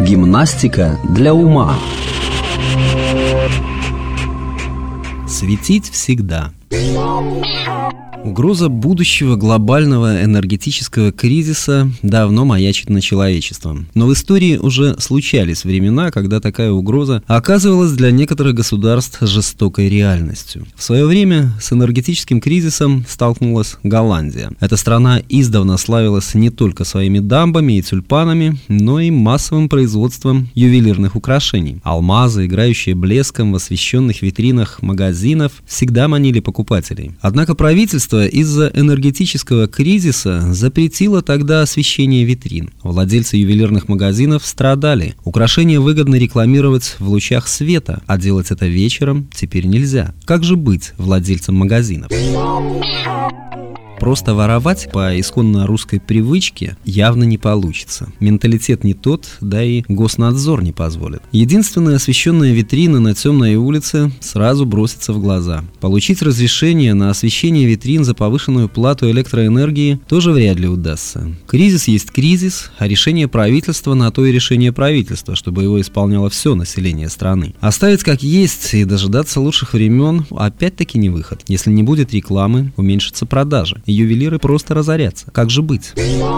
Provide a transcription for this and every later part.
Гимнастика для ума. Светить всегда. Угроза будущего глобального энергетического кризиса давно маячит над человечеством. Но в истории уже случались времена, когда такая угроза оказывалась для некоторых государств жестокой реальностью. В свое время с энергетическим кризисом столкнулась Голландия. Эта страна издавна славилась не только своими дамбами и тюльпанами, но и массовым производством ювелирных украшений. Алмазы, играющие блеском в освещенных витринах магазинов, всегда манили покупателей. Однако правительство из-за энергетического кризиса запретило тогда освещение витрин. Владельцы ювелирных магазинов страдали. Украшения выгодно рекламировать в лучах света, а делать это вечером теперь нельзя. Как же быть владельцам магазинов? Просто воровать по исконно русской привычке явно не получится. Менталитет не тот, да и госнадзор не позволит. Единственная освещенная витрина на темной улице сразу бросится в глаза. Получить разрешение на освещение витрин за повышенную плату электроэнергии тоже вряд ли удастся. Кризис есть кризис, а решение правительства на то и решение правительства, чтобы его исполняло все население страны. Оставить как есть и дожидаться лучших времен опять-таки не выход. Если не будет рекламы, уменьшатся продажи. Ювелиры просто разорятся. Как же быть?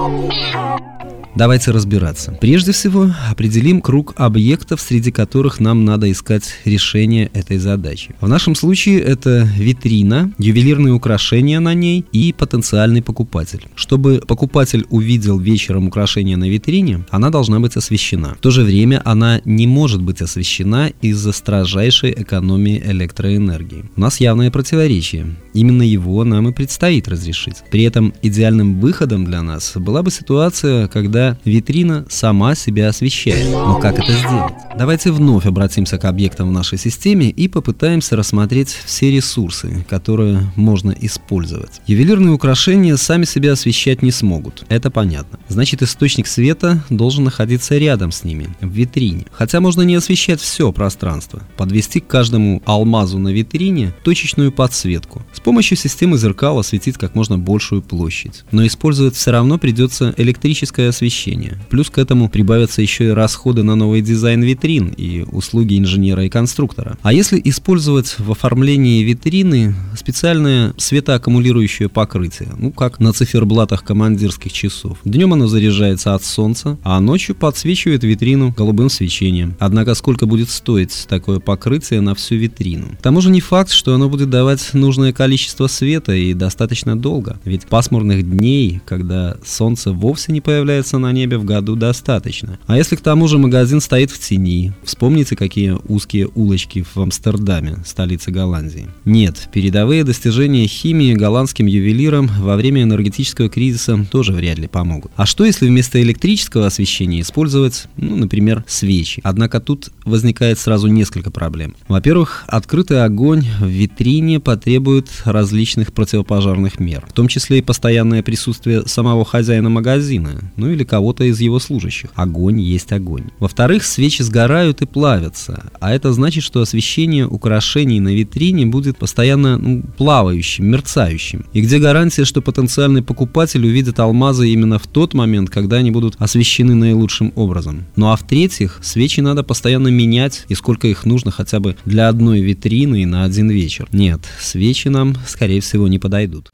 Давайте разбираться. Прежде всего, определим круг объектов, среди которых нам надо искать решение этой задачи. В нашем случае это витрина, ювелирные украшения на ней и потенциальный покупатель. Чтобы покупатель увидел вечером украшение на витрине, она должна быть освещена. В то же время она не может быть освещена из-за строжайшей экономии электроэнергии. У нас явное противоречие. Именно его нам и предстоит разрешить. При этом идеальным выходом для нас была бы ситуация, когда витрина сама себя освещает. Но как это сделать? Давайте вновь обратимся к объектам в нашей системе и попытаемся рассмотреть все ресурсы, которые можно использовать. Ювелирные украшения сами себя освещать не смогут. Это понятно. Значит, источник света должен находиться рядом с ними, в витрине. Хотя можно не освещать все пространство. Подвести к каждому алмазу на витрине точечную подсветку. С помощью системы зеркал осветить как можно большую площадь. Но использовать все равно придется электрическое освещение. Плюс к этому прибавятся еще и расходы на новый дизайн витрин и услуги инженера и конструктора. А если использовать в оформлении витрины специальное светоаккумулирующее покрытие, как на циферблатах командирских часов. Днем оно заряжается от солнца, а ночью подсвечивает витрину голубым свечением. Однако сколько будет стоить такое покрытие на всю витрину? К тому же не факт, что оно будет давать нужное количество света и достаточно долго. Ведь пасмурных дней, когда солнце вовсе не появляется на небе, в году достаточно. А если к тому же магазин стоит в тени? Вспомните, какие узкие улочки в Амстердаме, столице Голландии. Нет, передовые достижения химии голландским ювелирам во время энергетического кризиса тоже вряд ли помогут. А что если вместо электрического освещения использовать, например, свечи? Однако тут возникает сразу несколько проблем. Во-первых, открытый огонь в витрине потребует различных противопожарных мер, в том числе и постоянное присутствие самого хозяина магазина, или кого-то из его служащих. Огонь есть огонь. Во-вторых, свечи сгорают и плавятся, а это значит, что освещение украшений на витрине будет постоянно плавающим, мерцающим. И где гарантия, что потенциальный покупатель увидит алмазы именно в тот момент, когда они будут освещены наилучшим образом? Ну а в-третьих, свечи надо постоянно менять, и сколько их нужно хотя бы для одной витрины и на один вечер. Нет, свечи нам, скорее всего, не подойдут.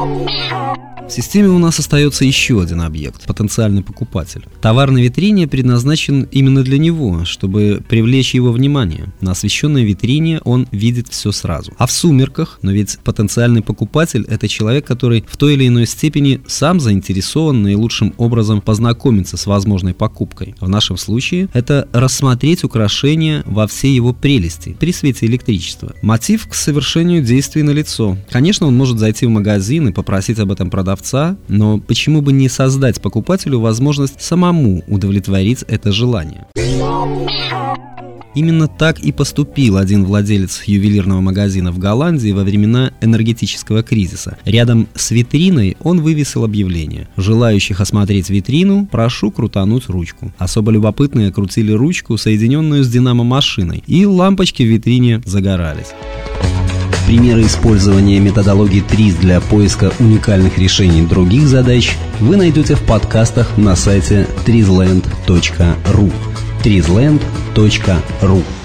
В системе у нас остается еще один объект – потенциальный покупатель. Товар на витрине предназначен именно для него, чтобы привлечь его внимание. На освещенной витрине он видит все сразу. А в сумерках, но ведь потенциальный покупатель – это человек, который в той или иной степени сам заинтересован наилучшим образом познакомиться с возможной покупкой. В нашем случае это рассмотреть украшение во всей его прелести при свете электричества. Мотив к совершению действий налицо. Конечно, он может зайти в магазин и попросить об этом продавца, но почему бы не создать покупателю возможность самому удовлетворить это желание? Именно так и поступил один владелец ювелирного магазина в Голландии во времена энергетического кризиса. Рядом с витриной он вывесил объявление: желающих осмотреть витрину, прошу крутануть ручку. Особо любопытные крутили ручку, соединенную с динамо-машиной, и лампочки в витрине загорались. Примеры использования методологии ТРИЗ для поиска уникальных решений других задач вы найдете в подкастах на сайте trizland.ru. trizland.ru.